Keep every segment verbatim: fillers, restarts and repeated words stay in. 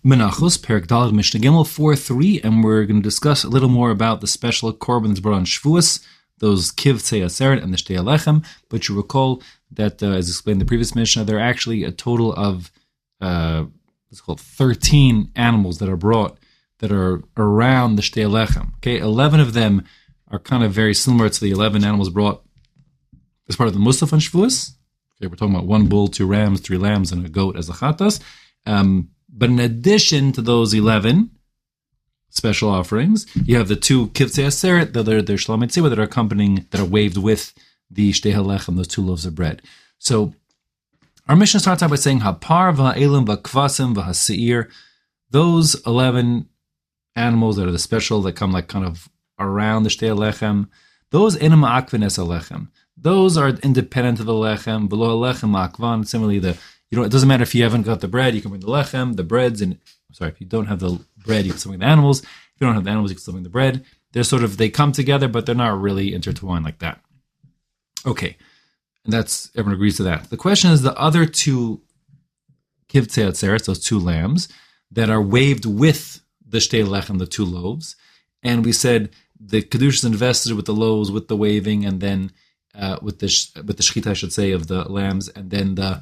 Menachos, Perek Daled, Mishnah Gimel four three, and we're going to discuss a little more about the special korban brought on Shavuos, those Kivtzei Aseret and the Shtei Alechem. But you recall that, uh, as explained in the previous Mishnah, there are actually a total of uh, what's called thirteen animals that are brought that are around the Shtei Alechem. Okay, eleven of them are kind of very similar to the eleven animals brought as part of the Musaf on Shavuos. Okay, we're talking about one bull, two rams, three lambs, and a goat as a chatas. Um, but in addition to those eleven special offerings, you have the two Kivtzei Aseret, that are their Shlamei Tzibah, that are accompanying, that are waved with the Shtei Halechem, those two loaves of bread. So our mission starts out by saying Hapar v'ha'elim v'kvasim v'ha'seir. Those eleven animals that are the special, that come like kind of around the Shtei Halechem, those enam ma'akvin es halechem. Those are independent of the lechem. Below lechem ma'akvan. Similarly, the you know it doesn't matter if you haven't got the bread, you can bring the lechem, the breads, and I'm sorry, if you don't have the bread, you can still bring the animals. If you don't have the animals, you can still bring the bread. They're sort of they come together, but they're not really intertwined like that. Okay, and that's everyone agrees to that. The question is the other two Kivtzei Atzeres, those two lambs that are waved with the Shtei Lechem, the two loaves, and we said the Kedusha is invested with the loaves, with the waving, and then uh, with the with the shechita, I should say, of the lambs, and then the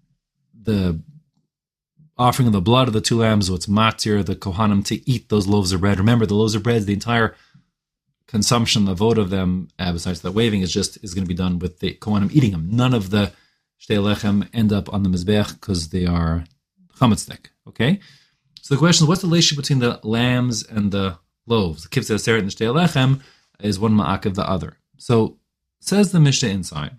the offering of the blood of the two lambs, what's matir, the kohanim, to eat those loaves of bread. Remember, the loaves of bread, the entire consumption, the vote of them, uh, besides the waving, is just is going to be done with the kohanim eating them. None of the Shtei Lechem end up on the mizbeach because they are chametzdek. Okay, so the question is, what's the relationship between the lambs and the loaves? The Kivtzei Aseret and the Shtei Lechem is one ma'akev the other. So says the Mishnah inside,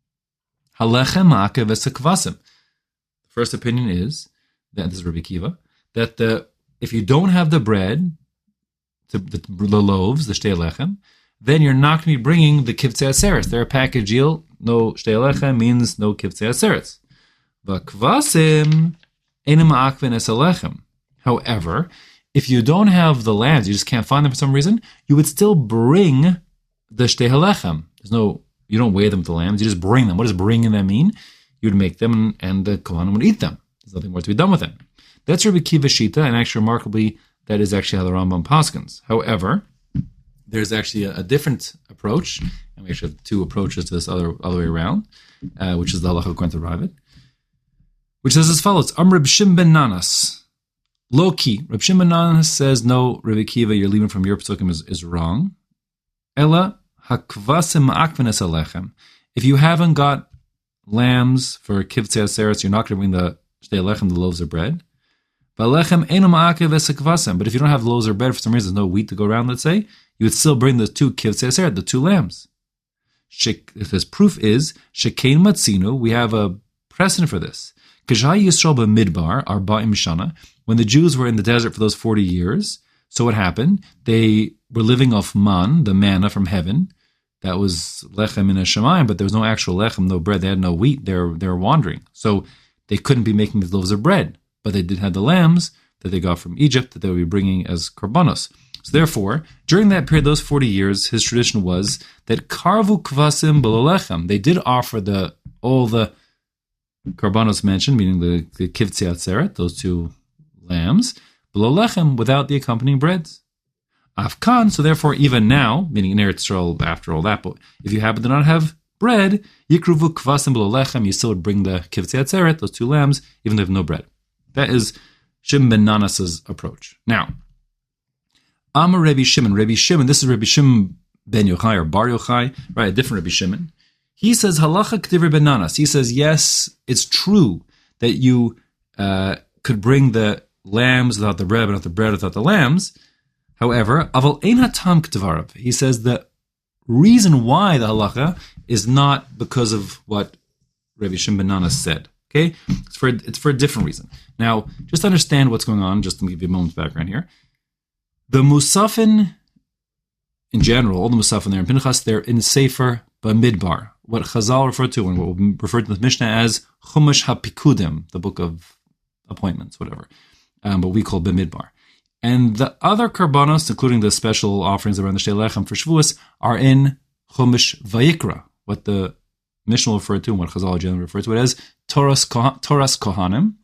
Halechem ma'akev es hakvasim. The first opinion is, that this is Rabbi Kiva, that the, if you don't have the bread, the, the, the loaves, the Shtei Lechem, then you're not going to be bringing the Kivtzei Aseret. They're a package deal. No Shtei Lechem means no Kivtzei Aseret. V'kvasim enim ma'akvin es halechem. However, if you don't have the lambs, you just can't find them for some reason, you would still bring the Shtei Halechem. There's no, you don't weigh them with the lambs, you just bring them. What does bringing them mean? You'd make them and, and the kohanim would eat them. There's nothing more to be done with them. That's Rabbi Kiva Shita, and actually remarkably, that is actually how the Rambam paskins. However, there's actually a, a different approach, and we actually have two approaches to this other other way around, uh, which is the halacha according to Ravid, which says as follows: Am Reb Shimon ben Nanas. Low-key, Reb Shimon ben Nanas says, no, Rabbi Kiva, you're leaving from your pesukim is, is wrong. Ella hakvasim ma'akvin es halechem. If you haven't got lambs for Kivtzei Aseret, you're not going to bring the Shtei Lechem, the loaves of bread. V'alechem eino ma'akev es hakvasim. But if you don't have loaves of bread, for some reason there's no wheat to go around, let's say, you would still bring the two Kivtzei Aseret, the two lambs. His proof is, shekein matzinu, we have a precedent for this. K'shai Yisrael b'midbar, arba'im shana, when the Jews were in the desert for those forty years, so what happened? They were living off man, the manna from heaven. That was lechem in Hashemayim, but there was no actual lechem, no bread. They had no wheat. They were, they were wandering. So they couldn't be making these loaves of bread. But they did have the lambs that they got from Egypt that they would be bringing as korbanos. So therefore, during that period, those forty years, his tradition was that karvu kvasim b'lo lechem. They did offer the all the korbanos mentioned, meaning the, the Kivtzei Atzeret, those two lambs, below lechem, without the accompanying breads. Afkan, so therefore even now, meaning in Eretz Yisrael after all that, but if you happen to not have bread, yikruvu kvasim below lechem, you still would bring the Kivtzei Atzeret, those two lambs, even though you have no bread. That is Shimon ben Nanas' approach. Now, Amar Rabbi Shimon, Rabbi Shimon, this is Rabbi Shimon ben Yochai or Bar Yochai, right, a different Rabbi Shimon. He says, halacha k'divrei ben Nanas. He says, yes, it's true that you uh, could bring the lambs without the bread, but not the bread without the lambs. However, aval ein hatam k'dvarav. He says the reason why the halacha is not because of what Rabbi Shimon ben Nanas said. Okay, it's for it's for a different reason. Now, just understand what's going on. Just to give you a moment's background here. The Musafin, in general, all the Musafin there in Pinchas, they're in Sefer Bamidbar, what Chazal referred to, and what we referred to the Mishnah as Chumash HaPikudim, the book of appointments, whatever, um, but we call Bamidbar. And the other karbanos, including the special offerings around the Shtei Lechem for Shavuos, are in Chumash Vayikra, what the Mishnah referred to, and what Chazal generally referred to it as Toras Kohanim,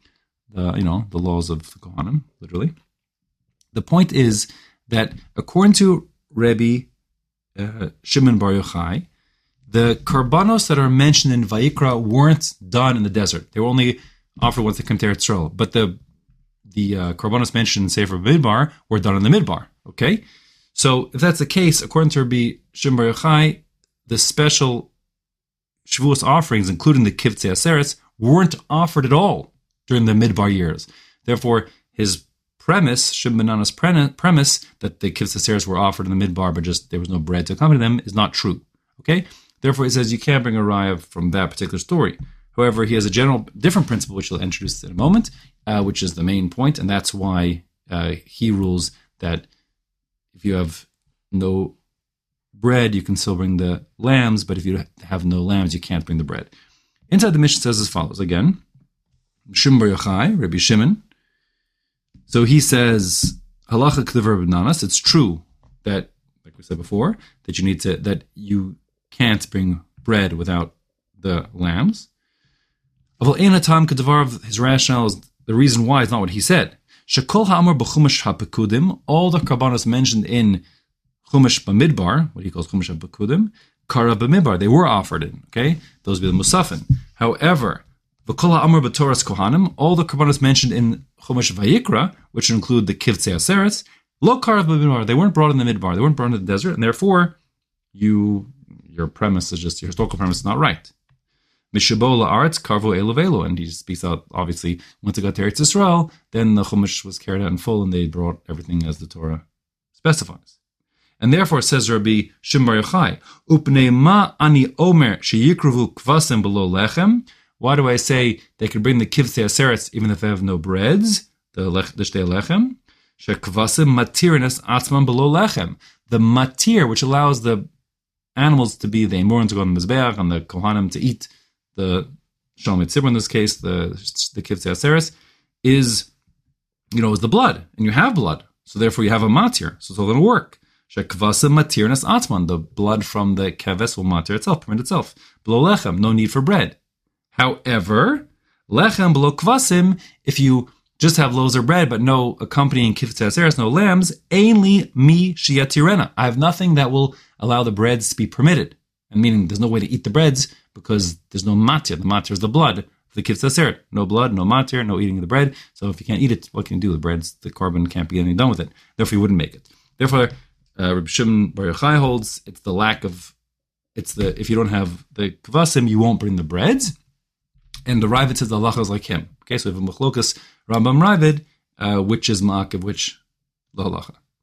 the you know the laws of the Kohanim, literally. The point is that according to Rabbi uh, Shimon Bar Yochai, the karbanos that are mentioned in Vayikra weren't done in the desert. They were only offered once they came to Eretz Yisrael. But the the uh, karbanos mentioned in Sefer Midbar were done in the Midbar. Okay, so if that's the case, according to Rabbi Shimon Bar Yochai, the special Shavuos offerings, including the Kivtzei Aseres, weren't offered at all during the Midbar years. Therefore, his premise, Shimon ben Nana's premise, that the Kivtzei Aseres were offered in the Midbar, but just there was no bread to accompany them, is not true. Okay? Therefore, he says you can't bring a raya from that particular story. However, he has a general different principle, which he'll introduce in a moment, uh, which is the main point, and that's why uh, he rules that if you have no bread, you can still bring the lambs, but if you have no lambs, you can't bring the bread. Inside the Mishnah says as follows, again, Shimon Bar Yochai, Rabbi Shimon. So he says, Halacha K'devar Rabbi Nanas, it's true that, like we said before, that you need to, that you can't bring bread without the lambs. Aval ein hatam K'devar, his rationale is, the reason why is not what he said. Shekol ha'amar b'chumash ha'pekudim, all the karbanos mentioned in Chumash Bamidbar, what he calls Chumash B'kudim, Kara Bamidbar, they were offered in, okay? Those would be the Musafin. However, V'kol ha'amar b'toras Kohanim, all the karbanos mentioned in Chumash Vayikra, which include the Kivtzei Aseres, lo Kara Bamidbar, they weren't brought in the Midbar, they weren't brought in the desert, and therefore, you, your premise is just, your historical premise is not right. Mishabo la'aretz karvo elovelo, and he speaks out, obviously, once it got to Eretz Yisrael, then the Chumash was carried out in full, and they brought everything as the Torah specifies. And therefore, says Rabbi Shimon Bar Yochai, Upnei ma ani omer sheyikruvu kvasim below lechem. Why do I say they could bring the kivtzei aseretz even if they have no breads? The lech, the shtei lechem. Shekvasim matirinas atzman below lechem. The matir, which allows the animals to be the emurim to go on the mizbeach and the kohanim to eat the shalom tzibur in this case, the the kivtzei aseretz, is you know is the blood, and you have blood, so therefore you have a matir, so it's all going to work. Shekvasim matirnas atzman, the blood from the keves will matir itself, permit itself. Below lechem, no need for bread. However, lechem below kvasim, if you just have loaves of bread but no accompanying kivtzei aseres, no lambs, ainli mi shiyatirena. I have nothing that will allow the breads to be permitted. And meaning there's no way to eat the breads because there's no matir. The matir is the blood of the kivtzei aseres. No blood, no matir, no eating of the bread. So if you can't eat it, what can you do? The breads, the carbon can't be anything done with it. Therefore, you wouldn't make it. Therefore, uh, Rabbi Shimon Bar Yochai holds it's the lack of, it's the, if you don't have the kvasim, you won't bring the breads. And the Ravid says the halacha is like him. Okay, so we have a machlokas Rambam Ravid, uh, which is ma'akev, which the halacha.